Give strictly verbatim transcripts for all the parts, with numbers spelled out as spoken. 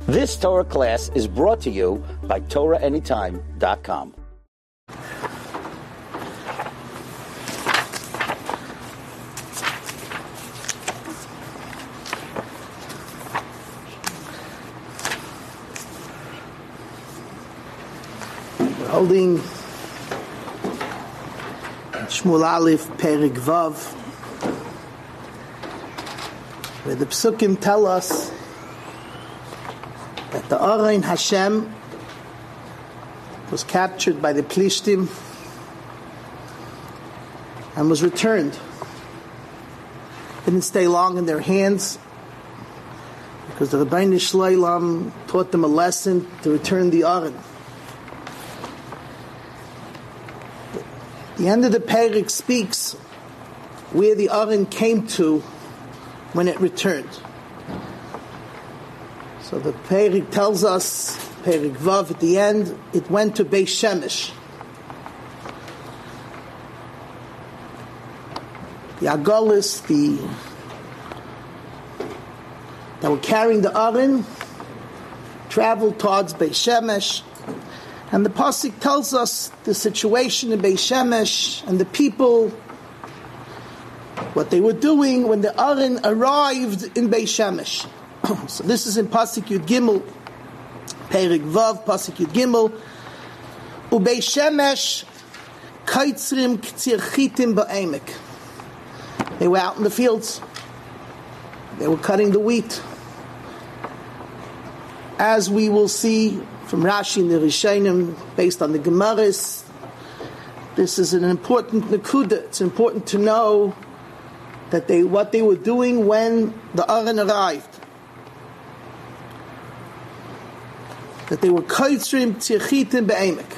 This Torah class is brought to you by Torah Anytime dot com. We're holding Shmuel Aleph Perek Vav, where the Psukim tell us that the Arain Hashem was captured by the Plishtim and was returned. Didn't stay long in their hands because the Rebbeinu Shleilam taught them a lesson to return the Aron. The end of the Perek speaks where the Aron came to when it returned. So the Perek tells us, Perek Vav at the end, it went to Beis Shemesh. The Agolis, the that were carrying the Aron, traveled towards Beis Shemesh, and the Pasuk tells us the situation in Beis Shemesh and the people, what they were doing when the Aron arrived in Beis Shemesh. So this is in Pasuk Yud Gimel, Perek Vav, Pasuk Yud Gimel. Ubeis Shemesh kaitzrim k'tzir chitim ba'emek. They were out in the fields. They were cutting the wheat. As we will see from Rashi and the Rishonim, based on the Gemaras, this is an important nekuda. It's important to know that they what they were doing when the Aron arrived. That they were kaitzrim tzirchitim be'emek.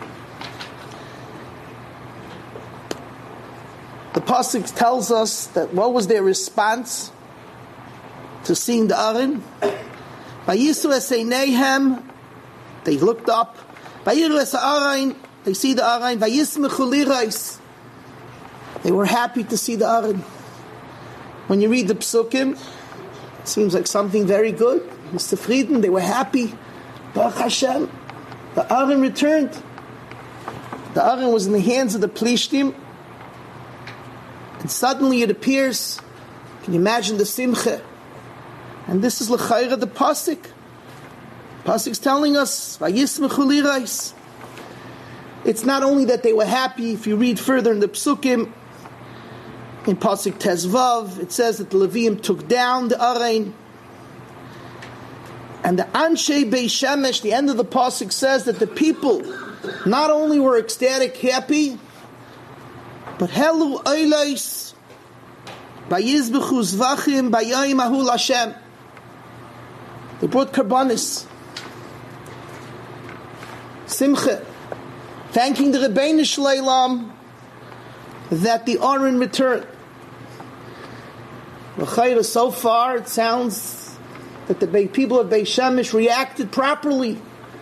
The pasuk tells us that what was their response to seeing the Aron? Vayisu eseineihem, they looked up. Vayiru es ha'aron, they see the Aron. Vayismechu lirais, they were happy to see the Aron. When you read the psukim, it seems like something very good. Mister Frieden, they were happy. Baruch Hashem, the Aron returned. The Aron was in the hands of the Plishtim, and suddenly it appears. Can you imagine the simcha? And this is l'chayra the pasuk. Pasuk's telling us, "Vayismechu lirais." It's not only that they were happy. If you read further in the psukim, in pasuk Tezvav, it says that the Leviim took down the Aron. And the Anshe Beis Shemesh, the end of the pasuk says that the people not only were ecstatic, happy, but helu oilais vayizbechu zvachim bayayim ahu Hashem. They brought karbanis, simcha, thanking the Rebbeinu Shleilam that the Aron returned. L'chayra, so far it sounds that the people of Beis Shemesh reacted properly.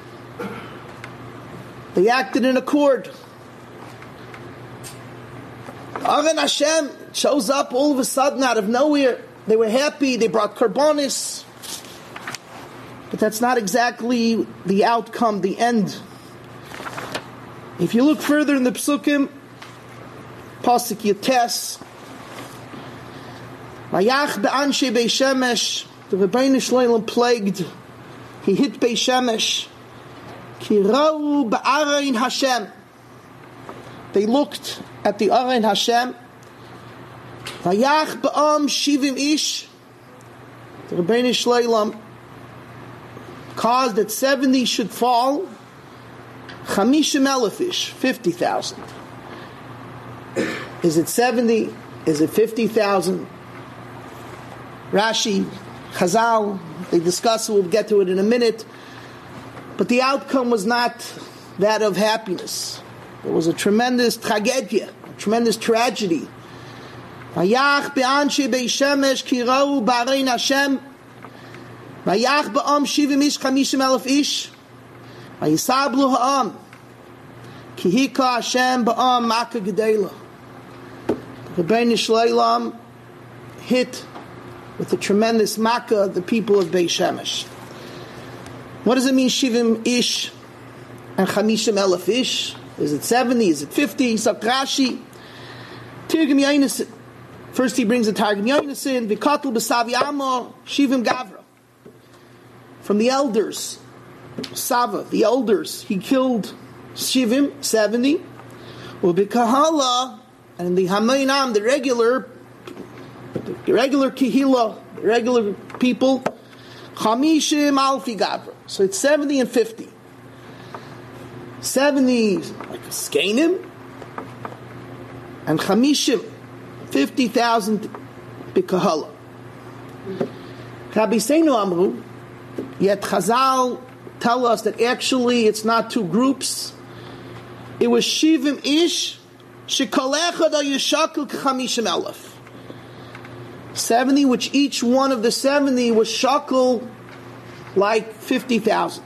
They acted in accord. Aron Hashem shows up all of a sudden out of nowhere. They were happy. They brought karbonis. But that's not exactly the outcome, the end. If you look further in the psukim, Pasuk Yates, Vayach be'anshe Beis Shemesh, the Rebbeinu Shleilam plagued. He hit Beis Shemesh. Ki ra'u ba'aron Hashem. They looked at the Aron Hashem. Vayach ba'am shivim ish. The Rebbeinu Shleilam caused that seventy should fall. Chamishim elef ish, fifty thousand. Is it seventy? Is it fifty thousand? Rashi, Chazal, they discuss it, we'll get to it in a minute. But the outcome was not that of happiness. There was a tremendous tragedia, a tremendous tragedy. Vayach be'anshe Beis Shemesh ki ra'u ba'aron Hashem. Vayach ba'am shivim ish chamishim elef ish. Vayisablu ha'am. Ki hika Hashem ba'am maka gedela. The Rebbeinu Shleilam hit with a tremendous makkah the people of Beis Shemesh. What does it mean, Shivim Ish and Chamishim Elef Ish? Is it seventy? Is it fifty? Sagt Rashi. Tirgim Yonasan. First he brings the Targum Yonasan. V'katul b'savi Amo Shivim Gavra. From the elders. Sava, the elders. He killed Shivim, seventy. U'b'kahala, and the Hamayinam, the regular, the regular Kihila, the regular people, Chamishim Alfi Gavra. So it's seventy and fifty. seventy, like a Skanim, and Chamishim, fifty thousand B'kahala. Rabbi Seinu Amru, yet Chazal tell us that actually it's not two groups. It was Shivim Ish, Shekol Echad Yishakil K'Chamishim Elef. seventy, which each one of the seventy was shakel like fifty thousand.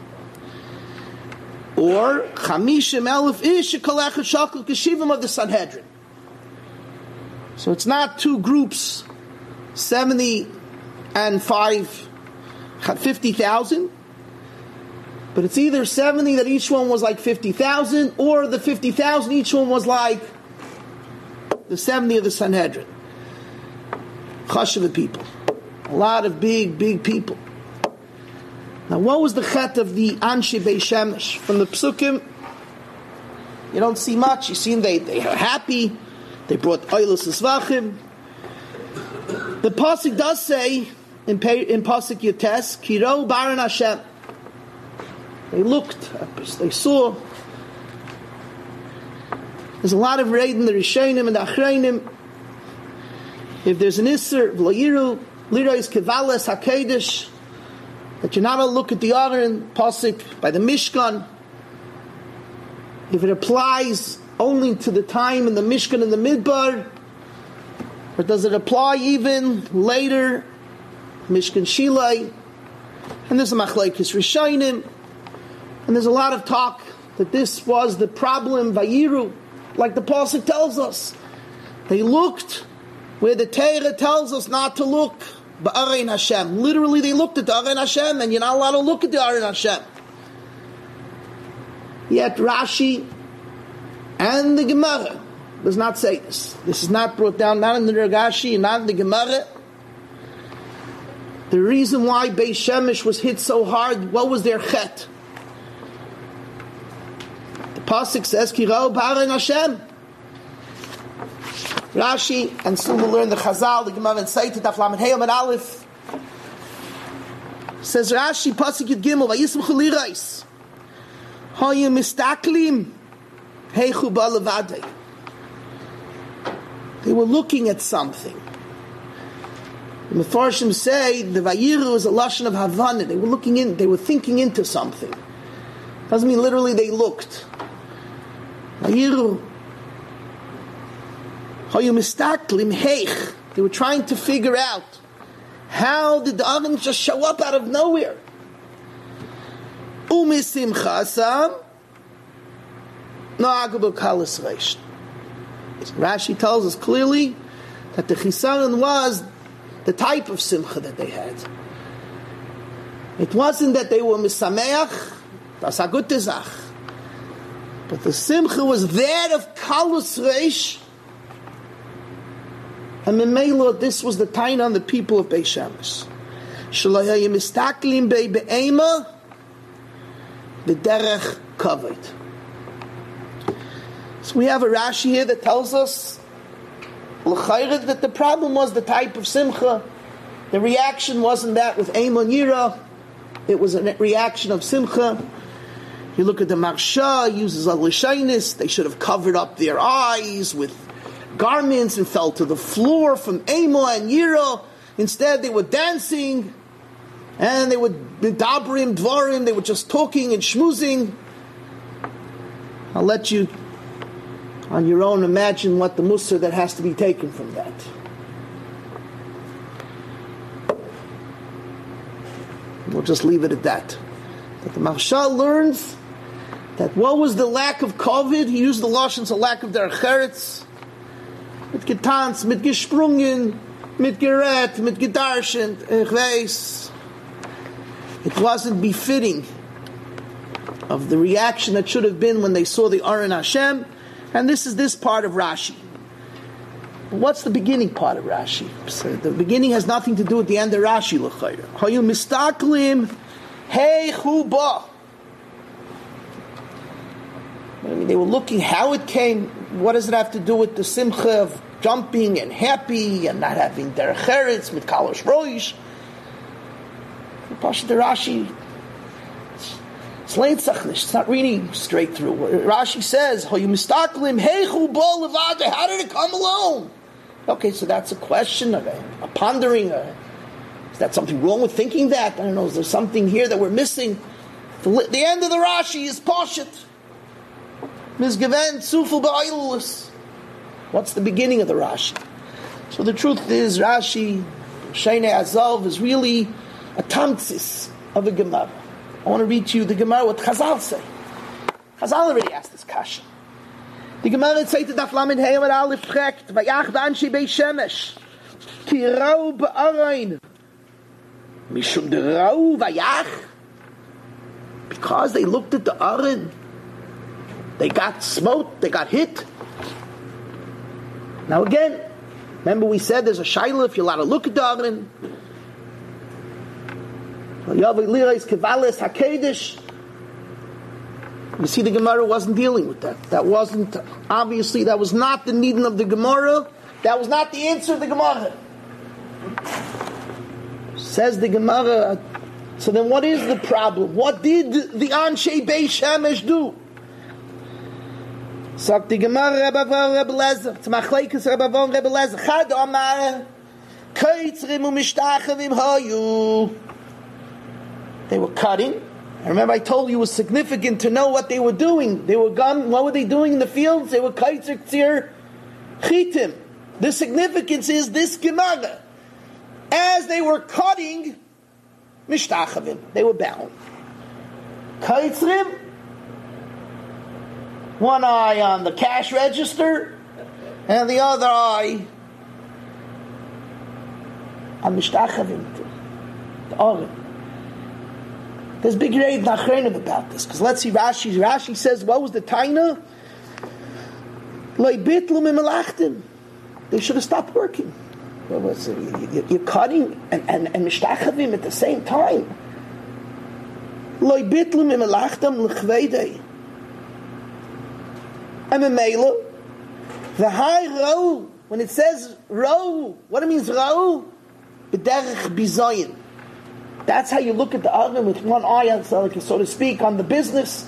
Or Chamishim Elef Ish, Shekol Echad Shakel K'Shivim of the Sanhedrin. So it's not two groups, seventy and five, fifty thousand. But it's either seventy that each one was like fifty thousand, or the fifty thousand each one was like the seventy of the Sanhedrin. Chashuva people. A lot of big, big people. Now what was the chet of the Anshe Beis Shemesh? From the Psukim, you don't see much. You see them, they, they are happy. They brought Oilus Esvachim. The Pasuk does say, in, in Pasuk Yates, Kiro Baran Hashem. They looked, they saw. There's a lot of raid in the Rishonim and the Achreinim. If there's an Isser, V'layiru, Lirois Kevales HaKadosh, that you're not going to look at the Aron, Pasuk, by the Mishkan, if it applies only to the time in the Mishkan and the Midbar, or does it apply even later, Mishkan Shilai, and there's a Machlekes Rishonim. And there's a lot of talk that this was the problem, Vayiru, like the Pasuk tells us. They looked where the Torah tells us not to look, Ba'arein Hashem. Literally they looked at the Arein Hashem, and you're not allowed to look at the Arein Hashem. Yet Rashi and the Gemara does not say this. This is not brought down, not in the Ragashi, not in the Gemara. The reason why Beis Shemesh was hit so hard, what was their chet? Pasuk says, Kirau B'arein Hashem. Rashi, and soon we'll learn the Chazal, the Gemara and Seitet, Daf Lamed Hey Amud Aleph. Says Rashi, Pasuk Yud Gimel, Vayismchu Lirais. Hayu mistaklim, heichu ba levadei. They were looking at something. The Mefarshim say the Vayiru is a lashon of Havana. They were looking in, they were thinking into something. Doesn't mean literally they looked. Vayiru. Hayu mistaklim heich. They were trying to figure out, how did the Aron just show up out of nowhere? Umisimchasam na'agabu kalas reish. Rashi tells us clearly that the chisaron was the type of simcha that they had. It wasn't that they were misameach, das a gute zach, but the simcha was that of kalas reish. And Memela, this was the tain on the people of Beis Shemesh. Shalaya mistaklim bei be'ema b'derech kavod. So we have a Rashi here that tells us l'chayred that the problem was the type of simcha. The reaction wasn't that with Eimon Yira. It was a reaction of simcha. You look at the Marsha, uses a l'shainis. They should have covered up their eyes with garments and fell to the floor from Eimon and Yira. Instead, they were dancing, and they were dabrim, dvarim. They were just talking and schmoozing. I'll let you, on your own, imagine what the musar that has to be taken from that. We'll just leave it at that. But the Maharshal learns that what was the lack of COVID? He used the lashons, a lack of derech eretz. Mit getanzt, mit gesprungen, mit gerät, mit gedarshent, ich weiß. It wasn't befitting of the reaction that should have been when they saw the Aron Hashem, and this is this part of Rashi. What's the beginning part of Rashi? So the beginning has nothing to do with the end of Rashi. L'chayra. Hayu mistaklim hey chuba. I mean, they were looking how it came. What does it have to do with the simcha of jumping and happy and not having derech eretz with kalosh roish? Pasha the Rashi, it's not reading straight through. Rashi says, "Hayu mistaklim hey chuba levada." How did it come alone? Okay, so that's a question, a, a pondering. A, is that something wrong with thinking that? I don't know. Is there something here that we're missing? The, the end of the Rashi is Poshet. Mizgeven Sufel Ba'ilus. What's the beginning of the Rashi? So the truth is, Rashi, Sheinei Azov, is really a tamtzis of a Gemara. I want to read to you the Gemara what Chazal say. Chazal already asked this kasha. The Gemara says to Daf Lamed Hey Amar Aleph Trekt Vayach V'Anshi Beis Shemesh Ki Rau Ba'arain Mishum De Rau Vayach, because they looked at the Aron, they got smote, they got hit. Now again, remember we said there's a shaila if you're allowed to look at the Aron. You see, the Gemara wasn't dealing with that. That wasn't, obviously, that was not the needing of the Gemara. That was not the answer of the Gemara. Says the Gemara, so then what is the problem? What did the Anshe Beis Shemesh do? Sagt die Gemara, Rebbe Avon, Rebbe Lezer, it's Machlekes Rebbe Avon, Rebbe Lezer, Chad Omar, Keitzrim u'mishtachavim hayu. They were cutting. I remember I told you it was significant to know what they were doing. They were gone. What were they doing in the fields? They were kaitzer tzir chitim. The significance is this Gemara. As they were cutting, mishtachavim, they were bound. Kaitzrim, one eye on the cash register, and the other eye on mishtachavim, the Aron. There's big raid nachrenim about this, because let's see Rashi. Rashi says, what was the taina? They should have stopped working. You're cutting and, and, and mishtachavim at the same time. And Memela, the high row, when it says row, what it means row? B'derech bizayin. That's how you look at the Aron with one eye, on, so to speak, on the business.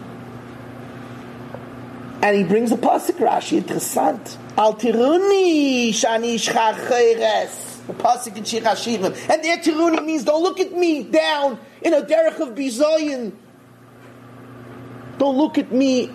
And he brings a pasuk, Rashi, interessant. Al tiruni shani shchacheres. The pasuk in Shir Hashivim. And there tiruni means, don't look at me down in a derech of bizayin. Don't look at me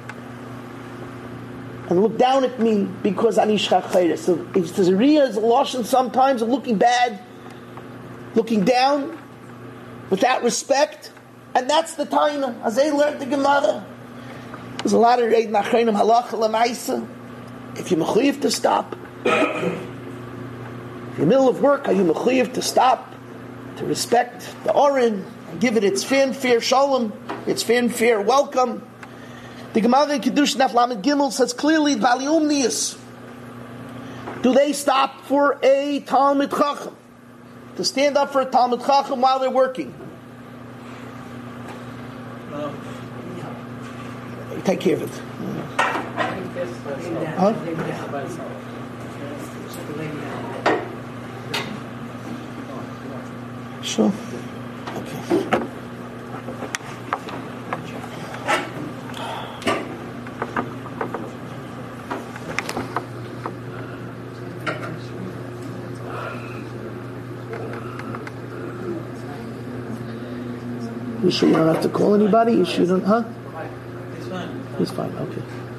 and look down at me because ani shchacheres. So it's the Riyah is a lashon sometimes of looking bad, looking down, without respect, and that's the taina. As they learned the Gemara, there's a lot of reid nachrenim halacha lemaisa. If you're mechuyev to stop, if you're in the middle of work, are you mechuyev to stop, to respect the Aron, and give it its fanfare shalom, its fanfare welcome? The Gemara in Kiddush Naf Lamed Gimel says clearly, Valiumnius, do they stop for a Talmid Chacham? To stand up for a Talmid Chacham while they're working? No. Take care of it. Huh? Sure. Okay. You sure you don't have to call anybody? You sure don't, huh? He's fine. He's fine, okay.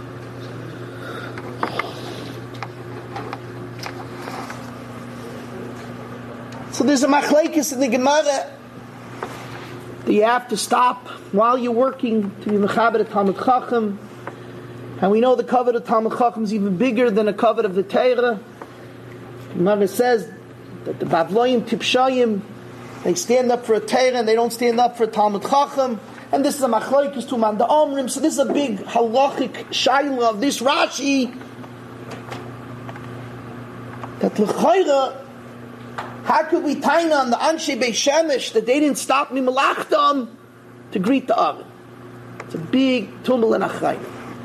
So there's a machlekes in the Gemara that you have to stop while you're working to be mechaber a Talmid Chacham. And we know the covet of Talmid Chacham is even bigger than a covet of the Torah. The Gemara says that the Bavloim Tipshayim, they stand up for a Torah and they don't stand up for a Talmid Chacham. and this is a machlokes to man the omrim. So this is a big halachic shaila of this Rashi. That l'chayra, how could we tie on the Anshe Beis Shemesh that they didn't stop me malachtam to greet the Aron? It's a big tumul and achayim.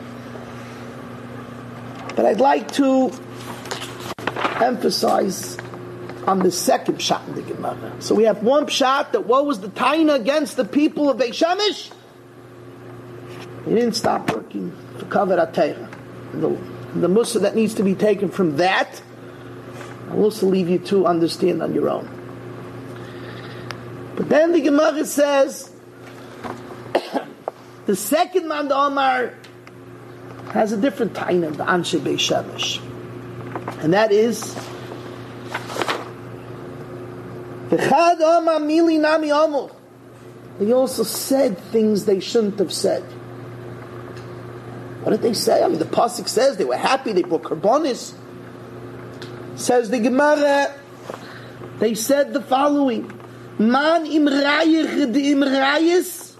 But I'd like to emphasize on the second pshat in the Gemara. So we have one pshat that what was the taina against the people of Beis Shemesh? They didn't stop working for Kavod HaTorah. The, the musa that needs to be taken from that, I'll also leave you to understand on your own. But then the Gemara says, the second man, the Omar, has a different taina, the Anshe Beis Shemesh. And that is, V'chad Omar mili nami amor. They also said things they shouldn't have said. What did they say? I mean, the pasuk says they were happy, they brought karbonis. Says the Gemara, they said the following: Man imrayich de imrayis,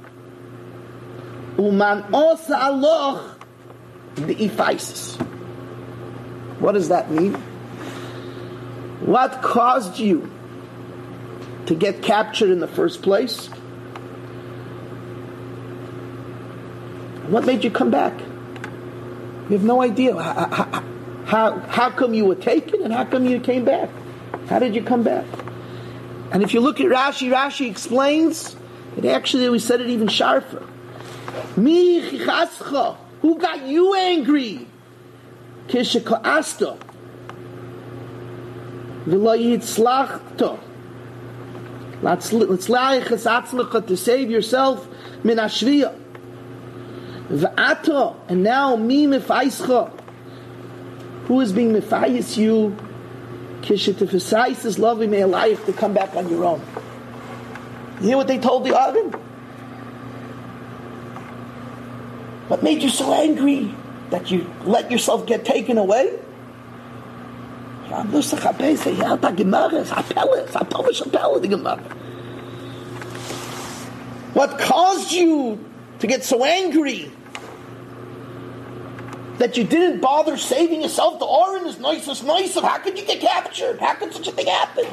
uman osa aloch de ifaisis. What does that mean? What caused you to get captured in the first place? What made you come back? We have no idea. How, how, how, how come you were taken and how come you came back? How did you come back? And if you look at Rashi, Rashi explains, it actually, we said it even sharper. Mi chichascha, who got you angry? Kishaka'asta. V'lo yitzlachta. Let's la'ich atzmecha to save yourself min ashviyah. V'ato, and now mi mefaischa. Who is being mefayis you? Kishetefesais is loving me alive to come back on your own. You hear what they told the Aron? What made you so angry that you let yourself get taken away? What caused you to get so angry that you didn't bother saving yourself? The Aron is nice as nice. How could you get captured? How could such a thing happen?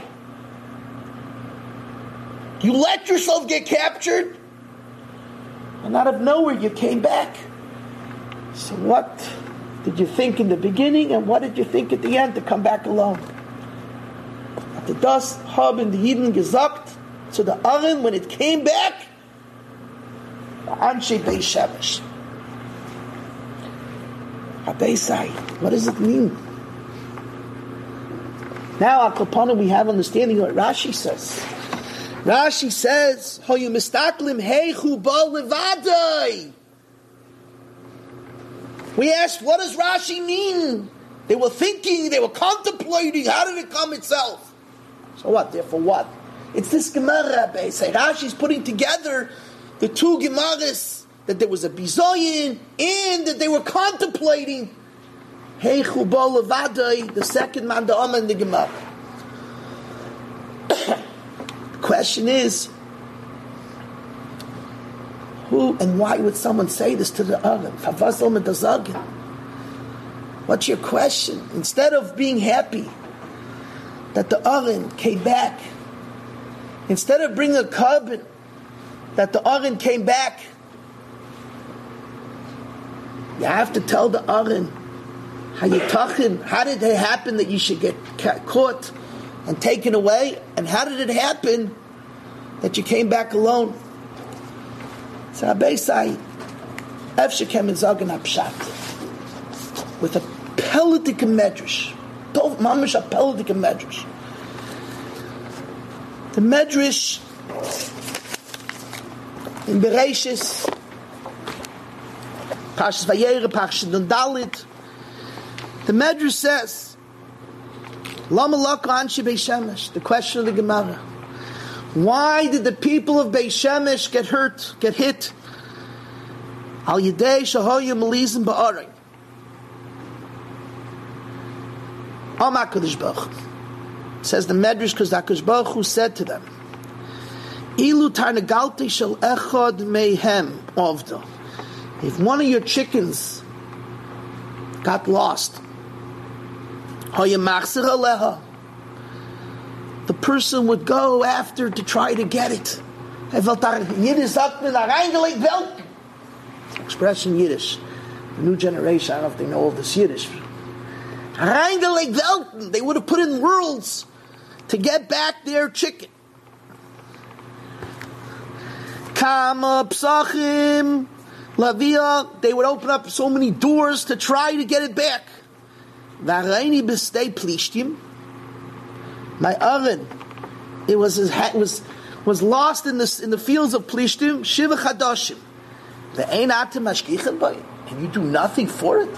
You let yourself get captured, and out of nowhere you came back. So what did you think in the beginning, and what did you think at the end to come back alone? At the dust hub in the Yidden gesagt, so the Aron, when it came back, the Anshe Beis Shemesh. Abeisai, what does it mean? Now, Al Kapana, we have understanding what Rashi says. Rashi says, "Hoyu mistaklim heichu ba levadai." We asked, what does Rashi mean? They were thinking, they were contemplating, how did it come itself? So what? Therefore what? It's this Gemara, Abeisai. Rashi's putting together the two Gemaras, that there was a bizoyin, and that they were contemplating Heichu ba levadai, the second man the Amma in the Gemara. The question is, who and why would someone say this to the Aron? What's your question? Instead of being happy that the Aron came back, instead of bringing a carbon that the Aron came back, you have to tell the Aron, how you tachin, how did it happen that you should get caught and taken away, and how did it happen that you came back alone? So Abeisai, Efshekem and Zagan Apshat, with a Pelitic Medrash, Tov Mamish a Pelitic Medrash. The Medrash in Bereshis, Parshas Vayera, Parshas Dalit, the Medrash says, Lama Laka Anshe Beis Shemesh, the question of the Gemara. Why did the people of Beis Shemesh get hurt, get hit? Al Yidei Shahoyu Melizim Ba'aring. Am HaKadosh Baruch Hu. Says the Medrash, because HaKadosh Baruch Hu said to them, Ilu tarnagalti shel echad mehem ovda. If one of your chickens got lost, the person would go after to try to get it. Expression Yiddish. The new generation, I don't know if they know all this Yiddish. They would have put in worlds to get back their chicken. Kama psachim lavia. They would open up so many doors to try to get it back. V'areini b'stei plishtim. My oven, it was was was lost in the in the fields of Plishtim. Shiva chadashim. The ein atem mashkichem by, and you do nothing for it.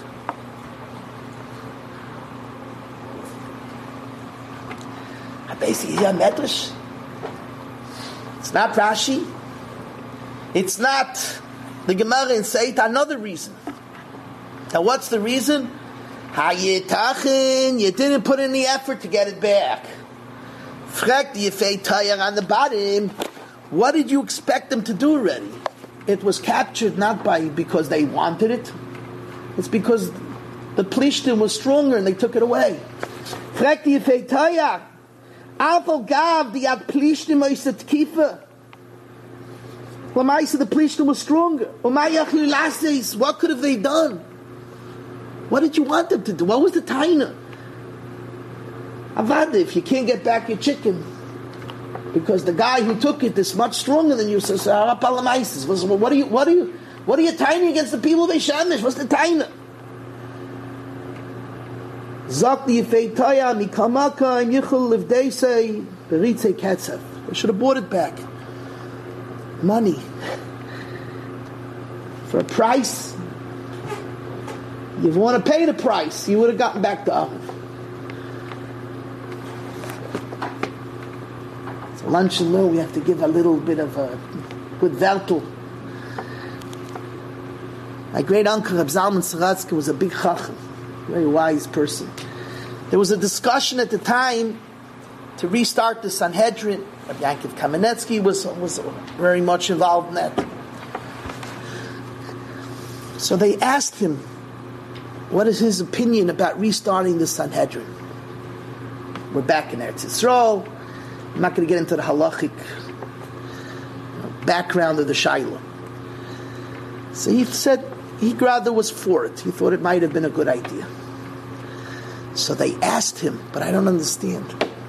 Basically, here medrash. It's not Rashi. It's not the Gemara in Seit. Another reason. Now, what's the reason? Hayitachin, you didn't put in the effort to get it back. Frek the Yefei Tayar on the bottom. What did you expect them to do already? It was captured not by because they wanted it. It's because the Plishtim was stronger and they took it away. Frek the Yefei Tayar. Afal Gav the Ad Plishtim Oisat Kifa. Lamaisa the Plishtim was stronger. What could have they done? What did you want them to do? What was the taina? Avada, if you can't get back your chicken because the guy who took it is much stronger than you, says, what are you, what are you, what are you taina against the people of Beishamish? What's the taina? Zakli Yefei Taya Mikamaka and Yichul Livdeisei Beritze Ketzev. They should have bought it back. Money. For a price. You want to pay the price, you would have gotten back the oven. So lunch and learn, we have to give a little bit of a good veltel. My great uncle Reb Zalman Saratsky was a big chacham, very wise person. There was a discussion at the time to restart the Sanhedrin. Rabbi Yankov Kamenetsky was was very much involved in that. So they asked him, what is his opinion about restarting the Sanhedrin? We're back in Eretz Yisrael. I'm not going to get into the halachic background of the Shaila. So he said he rather was for it. He thought it might have been a good idea. So they asked him, but I don't understand.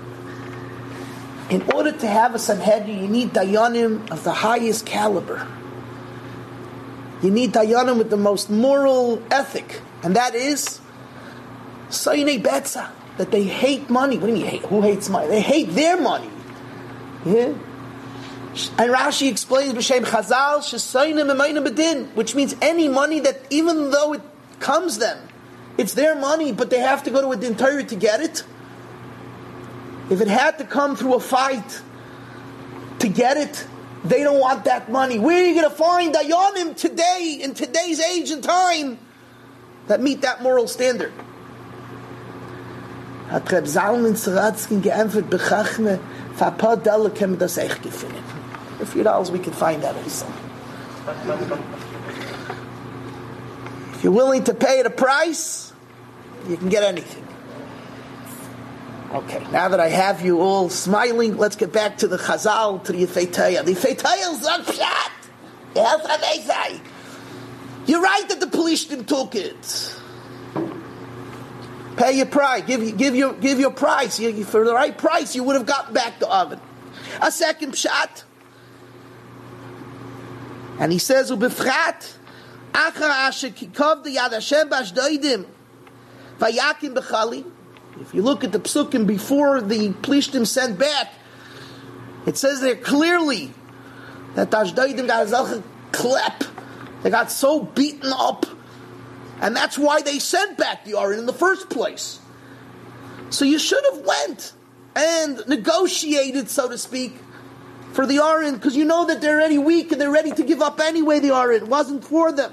In order to have a Sanhedrin, you need Dayanim of the highest caliber. You need Dayanim with the most moral ethic. And that is Sayinei Betza, that they hate money. What do you mean hate? Who hates money? They hate their money. Yeah? And Rashi explains B'Shem Chazal, Shesaynim Emaynim Bedin, which means any money that, even though it comes them, it's their money, but they have to go to a din Torah to get it. If it had to come through a fight to get it, they don't want that money. Where are you going to find Dayanim today, in today's age and time, that meet that moral standard? Hat Reb Zalman Saratsky geantwortet, Bechachme, für ein paar Dollar können wir das echt gefunden. For a few dollars we can find that also. If you're willing to pay the price, you can get anything. Okay, now that I have you all smiling, let's get back to the Chazal, to the Yefei Taya. The Yefei Taya is not pshat. You're right that the Plishtim took it. Pay your price. Give, give your give your price. You, for the right price, you would have gotten back the oven. A second pshat. And he says, Ubefrat, Achar Asher Kikov the Yad Hashem Bashdoidim, Vayakim Bechali. If you look at the psukim before the Plishtim sent back, it says there clearly that Ashdoidim got a klep. They got so beaten up. And that's why they sent back the Aron in the first place. So you should have went and negotiated, so to speak, for the Aron, because you know that they're already weak and they're ready to give up anyway, the Aron. It wasn't for them.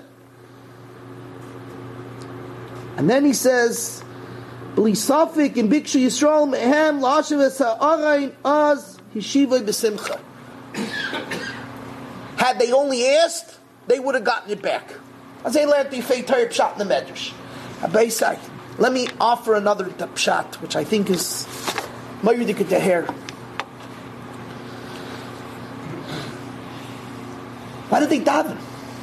And then he says, Had they only asked, they would have gotten it back. As they learned the Fei Torah Pshat in the Medrash. Abeisai. Let me offer another Pshat, which I think is Mayudik Teher. Why did they daven?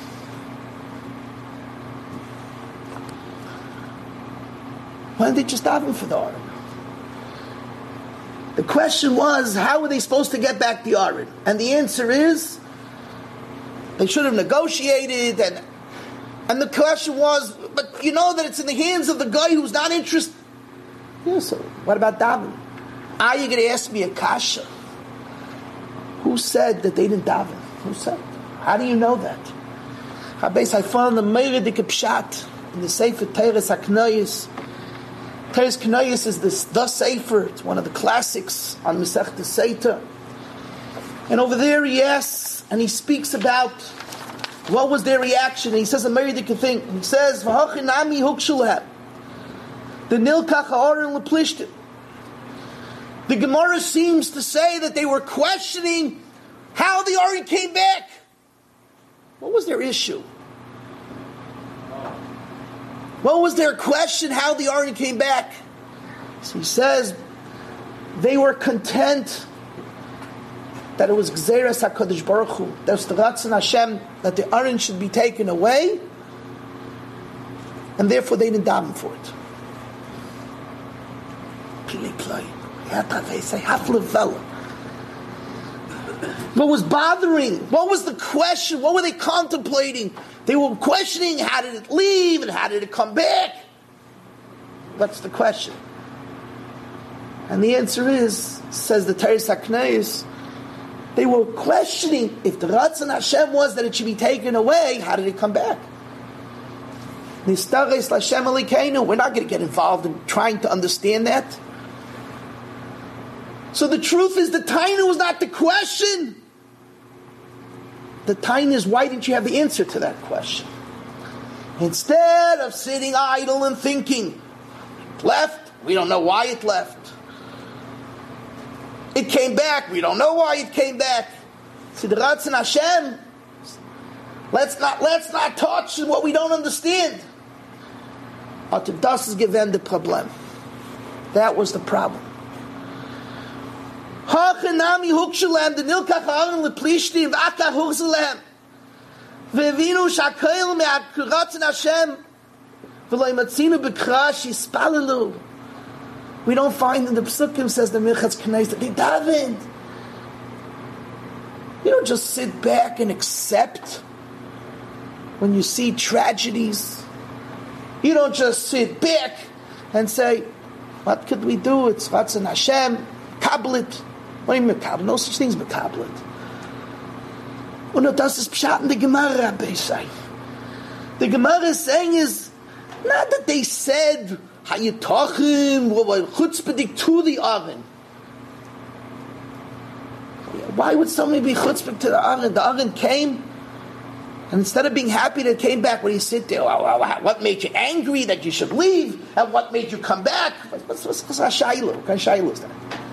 Why didn't they just daven for the Aron? The question was, how were they supposed to get back the Aron? And the answer is, they should have negotiated, and and the question was, but you know that it's in the hands of the guy who's not interested. Yeah, so what about daven? Are you going to ask me a kasha? Who said that they didn't daven? Who said? How do you know that? I found the Meiredik Pshat in the Sefer Teres HaKnayis. Teres Knayis is this, the Sefer. It's one of the classics on Masechta Seita. And over there he asks, and he speaks about what was their reaction. And he says a Meiredik thing. He says, "V'hachinami hukshulhem." The Nilkach ha'oren leplishtim. The Gemara seems to say that they were questioning how the Aron came back. What was their issue? What was their question how the Aron came back? So he says they were content that it was Gzeras HaKadosh Baruch Hu, that was the Ratzon Hashem, that the Aron should be taken away, and therefore they didn't daven for it. What was bothering? What was the question? What were they contemplating? They were questioning, how did it leave and how did it come back? That's the question. And the answer is, says the Teres HaKnayis, they were questioning if the Ratzon Hashem was that it should be taken away, how did it come back? We're not going to get involved in trying to understand that. So the truth is, the Taina was not the question. The Taina is, why didn't you have the answer to that question? Instead of sitting idle and thinking, it left, we don't know why it left. It came back, we don't know why it came back. See, the Ratzon Hashem, let's not, let's not touch what we don't understand. But das is given the problem. That was the problem. Hachanami hukshalem the nilkach ha'aron leplishtim v'akach hukshalem v'evinu shakayil me'akratzin Hashem v'lo imatzinu b'krash yispalelu. We don't find in the Psukim, says the Minchas Knais, that they davened. You don't just sit back and accept when you see tragedies. You don't just sit back and say, what could we do? It's Ratzon Hashem, kablit. What do you mean mekablet? No such thing as mekablet. Oh no, das ist Pshat in the Gemara, Rabbi say. The Gemara is saying is not that they said hayitachim chutzpahdik to the Aron. Why would somebody be chutzpah to the Aron? The Aron came, and instead of being happy that it came back, when you sit there, what made you angry that you should leave, and what made you come back? What's what's what's a shayla? What kind of shayla is that?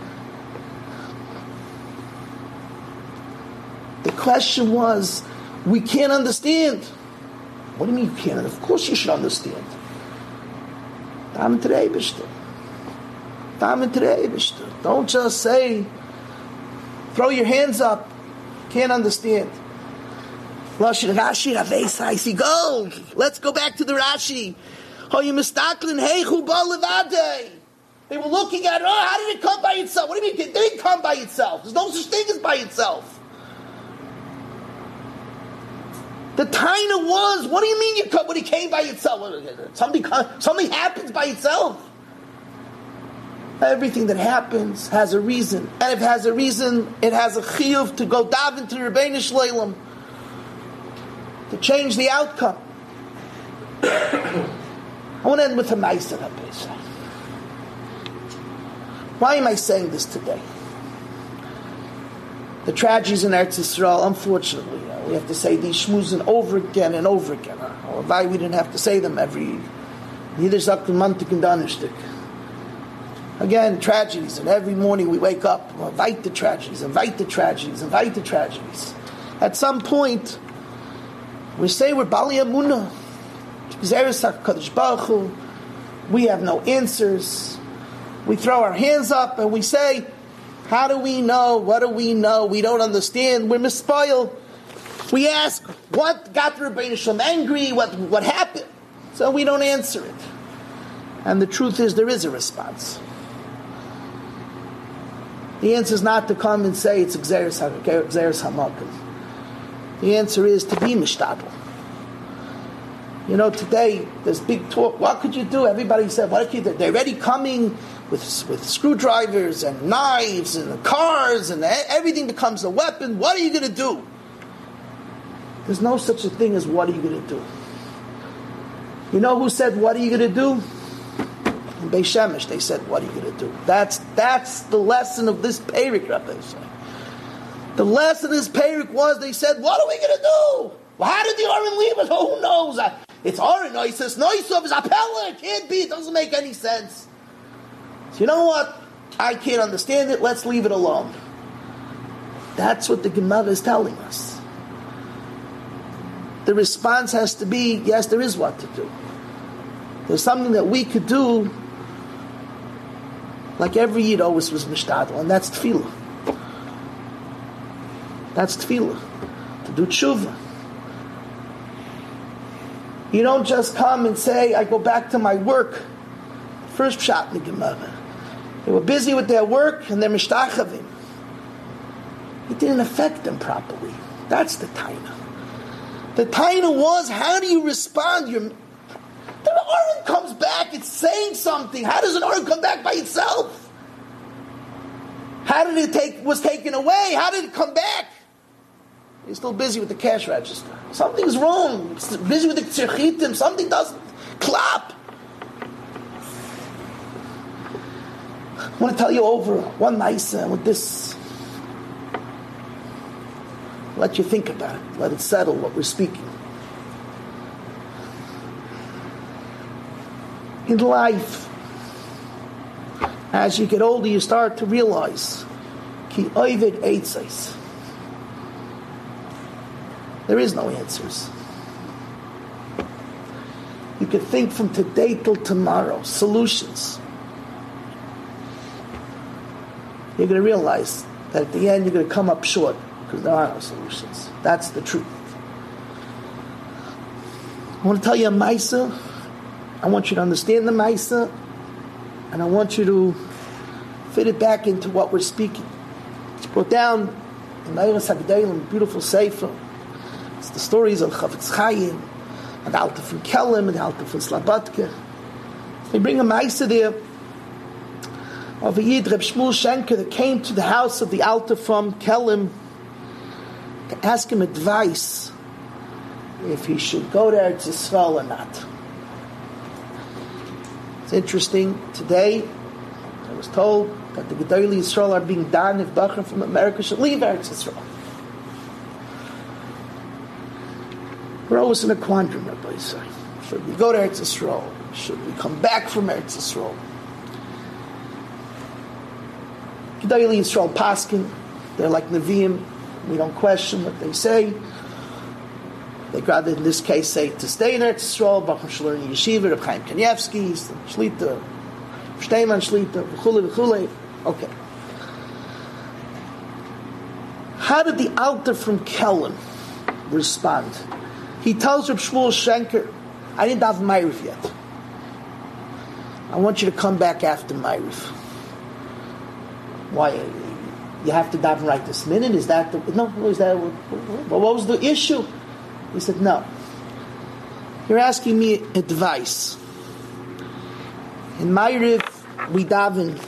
The question was, we can't understand. What do you mean you can't? Of course you should understand. Don't just say, throw your hands up. Can't understand. Rashi, Rashi, go. Let's go back to the Rashi. They were looking at it. Oh, how did it come by itself? What do you mean? It didn't come by itself. There's no such thing as by itself. The Taina was, what do you mean you come when it came by itself? Something, something happens by itself. Everything that happens has a reason. And if it has a reason, it has a chiyuv to go daven to Rebbeinu Shleilim, to change the outcome. I want to end with a ma'aser, Rabbi say. Why am I saying this today? The tragedies in Eretz Yisrael, unfortunately, uh, we have to say these shmuzin over again and over again. Uh, or why we didn't have to say them every Yiddish Zakun Mantik and Danishtik. Again, tragedies, and every morning we wake up, we invite the tragedies, invite the tragedies, invite the tragedies. At some point, we say we're Bali Amunah, we have no answers. We throw our hands up and we say, how do we know? What do we know? We don't understand. We're mispoiled. We ask, what got the Rebbeinu Shalom angry? What, what happened? So we don't answer it. And the truth is, there is a response. The answer is not to come and say it's Gzeres HaMakom. The answer is to be mishtadel. You know, today, there's big talk. What could you do? Everybody said, what could you do? They're already coming with, with screwdrivers and knives and cars and everything becomes a weapon. What are you going to do? There's no such a thing as what are you going to do. You know who said, what are you going to do? In Beis Shemesh, they said, what are you going to do? That's that's the lesson of this Perek, Rabbi say. The lesson of this Perek was, they said, what are we going to do? Well, how did the Aron leave us? Oh, who knows? It's Aron, Noisus, Noisov, it's Apella, it can't be, it doesn't make any sense. So you know what? I can't understand it, let's leave it alone. That's what the Gemara is telling us. The response has to be, yes, there is what to do. There's something that we could do, like every Yid always was mishtadel, and that's tefillah. That's tefillah. To do tshuva. You don't just come and say, I go back to my work. First pshat in the Gemara. They were busy with their work and they're mishtachavim. It didn't affect them properly. That's the taina. The taina was, how do you respond? You're, the Aron comes back, it's saying something. How does an Aron come back by itself? How did it take, was taken away? How did it come back? You're still busy with the cash register. Something's wrong. It's busy with the tzirchitim. Something doesn't clap. I want to tell you over one ma'isa with this. Let you think about it. Let it settle what we're speaking. In life, as you get older, you start to realize ki oived eitzais. There is no answers. You can think from today till tomorrow, solutions. You're going to realize that at the end you're going to come up short because there are no solutions. That's the truth. I want to tell you a Maisa. I want you to understand the Maisa, and I want you to fit it back into what we're speaking. It's brought down in Eiras HaGedolim, beautiful sefer. It's the stories of Chavetz Chaim, and the Alter from Kelm, and the Alter from Slabodka. They bring a Maisa there of a Yid, Reb Shmuel Schenker, that came to the house of the Alter from Kelm to ask him advice if he should go to Eretz Yisrael or not. It's interesting, today I was told that the Gedolei Yisrael are being done if Bachar from America should leave Eretz Yisrael. We're always in a quandrum, Rabbi say. Should we go to Eretz Yisrael? Should we come back from Eretz Yisrael? Gedolei Yisrael paskin, they're like Nevi'im. We don't question what they say. They'd rather, in this case, say to stay in Eretz Yisrael, Bachar should learn in Yeshiva, Reb Chaim Kanievsky, Shlita, Shteiman Shlita, v'chule, v'chule. Okay. How did the Alter from Kelm respond? He tells Reb Shmuel Schenker, I didn't have Ma'ariv yet. I want you to come back after Ma'ariv. Why? You have to daven right this minute? Is that the, no? Is that what was the issue? He said, no. You're asking me advice. In Ma'ariv, we daven,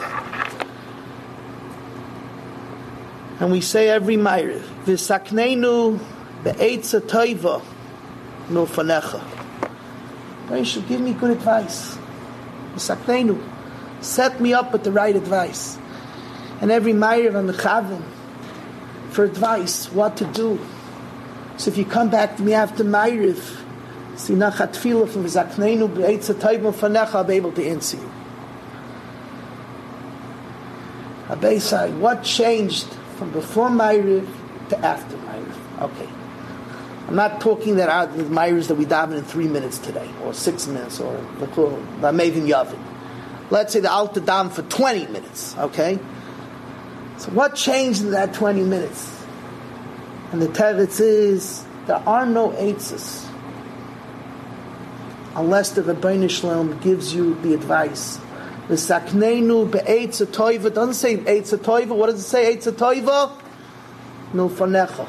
and we say every Ma'ariv, V'sakneinu be'etza toiva milfanecha. You should give me good advice. V'sakneinu, set me up with the right advice. And every Ma'ariv I'm mechaven for advice, what to do. So if you come back to me after Ma'ariv, sinachat tefillah from V'sakneinu be'etza toiva milfanecha, I'll be able to answer you. Abeisai, what changed from before Ma'ariv to after Ma'ariv? Okay. I'm not talking that out with Ma'ariv that we daven in three minutes today, or six minutes, or the Mavin Yavin. Let's say the Alta daven for twenty minutes, okay? So what changed in that twenty minutes? And the teretz is, there are no eitzes unless the Rebbeinu Shalom gives you the advice. V'sakneinu be'eitza toiva. Doesn't say eitza toiva. What does it say? Eitza toiva milfanecha.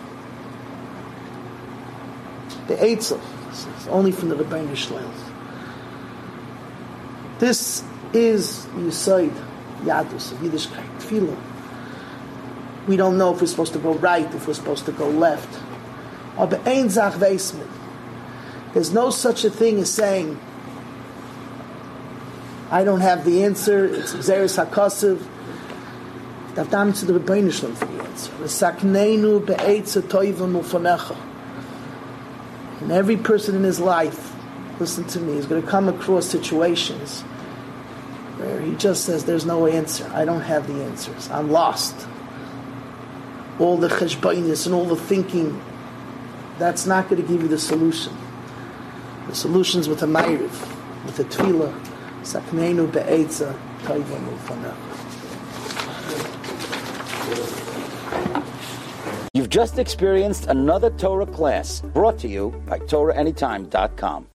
The eitza is only from the Rebbeinu Shalom. This is Yisoid Yadus of Yiddishkeit Tefillah. We don't know if we're supposed to go right, if we're supposed to go left. Or be'ein zach veismin. There's no such a thing as saying, I don't have the answer, it's Xeris HaKosiv. I've done to the Rebbeinu Shalom for the answer. V'sakneinu be'eitza toiva mufanecha. And every person in his life, listen to me, is going to come across situations where he just says, there's no answer. I don't have the answers. I'm lost. All the cheshbainis and all the thinking, that's not going to give you the solution. The solution's with a ma'ariv, with a tefillah. Sakneinu be'etza toiva mufanecha. You've just experienced another Torah class brought to you by Torah Anytime dot com.